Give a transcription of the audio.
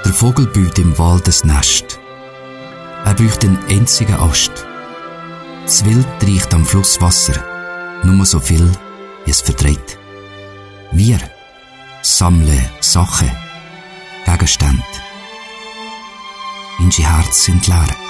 Der Vogel baut im Wald ein Nest. Er braucht einen einzigen Ast. Das Wild riecht am Flusswasser, nur so viel, wie es verträgt. Wir sammeln Sachen, Gegenstände. Unser Herz sind leer.